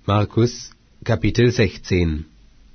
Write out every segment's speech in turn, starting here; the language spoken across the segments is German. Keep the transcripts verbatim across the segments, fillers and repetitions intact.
Markus, Kapitel sechzehn.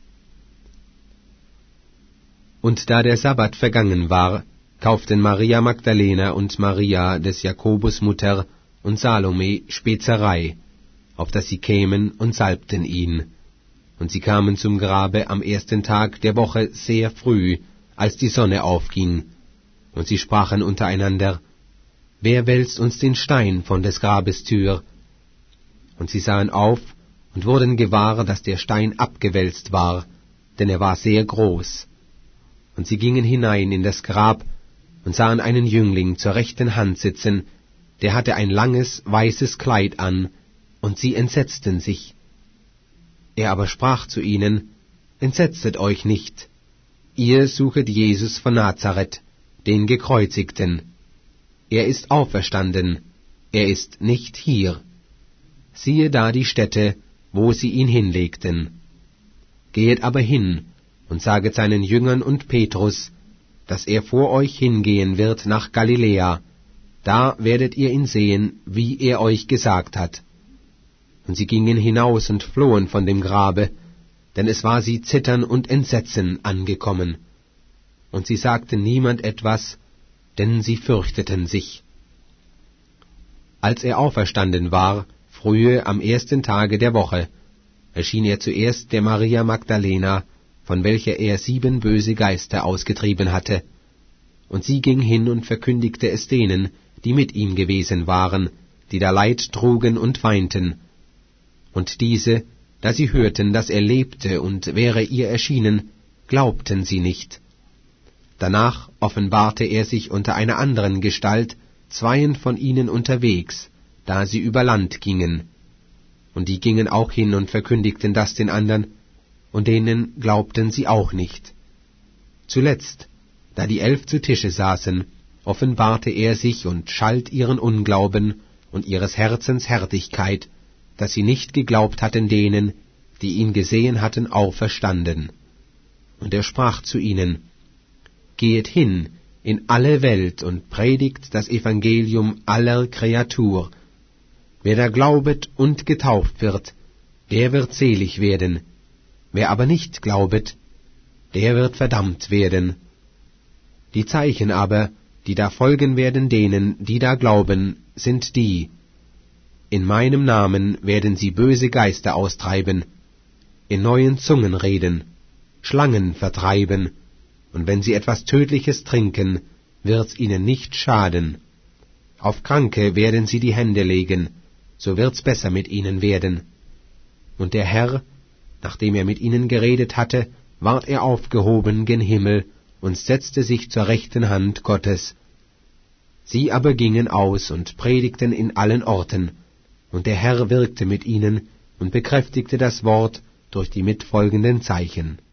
Und da der Sabbat vergangen war, kauften Maria Magdalena und Maria des Jakobus Mutter und Salome Spezerei, auf dass sie kämen und salbten ihn. Und sie kamen zum Grabe am ersten Tag der Woche sehr früh, als die Sonne aufging. Und sie sprachen untereinander, wer wälzt uns den Stein von des Grabes Tür? Und sie sahen auf und wurden gewahr, dass der Stein abgewälzt war, denn er war sehr groß. Und sie gingen hinein in das Grab und sahen einen Jüngling zur rechten Hand sitzen, der hatte ein langes, weißes Kleid an, und sie entsetzten sich. Er aber sprach zu ihnen, entsetzet euch nicht, ihr suchet Jesus von Nazareth, den Gekreuzigten. Er ist auferstanden, er ist nicht hier. Siehe da die Stätte, wo sie ihn hinlegten. Gehet aber hin und saget seinen Jüngern und Petrus, dass er vor euch hingehen wird nach Galiläa, da werdet ihr ihn sehen, wie er euch gesagt hat. Und sie gingen hinaus und flohen von dem Grabe, denn es war sie Zittern und Entsetzen angekommen. Und sie sagten niemand etwas, denn sie fürchteten sich. Als er auferstanden war, frühe am ersten Tage der Woche, erschien er zuerst der Maria Magdalena, von welcher er sieben böse Geister ausgetrieben hatte. Und sie ging hin und verkündigte es denen, die mit ihm gewesen waren, die da Leid trugen und weinten. Und diese, da sie hörten, dass er lebte und wäre ihr erschienen, glaubten sie nicht. Danach offenbarte er sich unter einer anderen Gestalt, zweien von ihnen unterwegs, da sie über Land gingen. Und die gingen auch hin und verkündigten das den andern, und denen glaubten sie auch nicht. Zuletzt, da die elf zu Tische saßen, offenbarte er sich und schalt ihren Unglauben und ihres Herzens Härtigkeit, dass sie nicht geglaubt hatten denen, die ihn gesehen hatten, auferstanden. Und er sprach zu ihnen, Gehet hin in alle Welt und predigt das Evangelium aller Kreatur. Wer da glaubet und getauft wird, der wird selig werden. Wer aber nicht glaubet, der wird verdammt werden. Die Zeichen aber, die da folgen werden denen, die da glauben, sind die: In meinem Namen werden sie böse Geister austreiben, in neuen Zungen reden, Schlangen vertreiben, und wenn sie etwas Tödliches trinken, wird's ihnen nicht schaden. Auf Kranke werden sie die Hände legen, so wird's besser mit ihnen werden. Und der Herr, nachdem er mit ihnen geredet hatte, ward er aufgehoben gen Himmel und setzte sich zur rechten Hand Gottes. Sie aber gingen aus und predigten in allen Orten, und der Herr wirkte mit ihnen und bekräftigte das Wort durch die mitfolgenden Zeichen.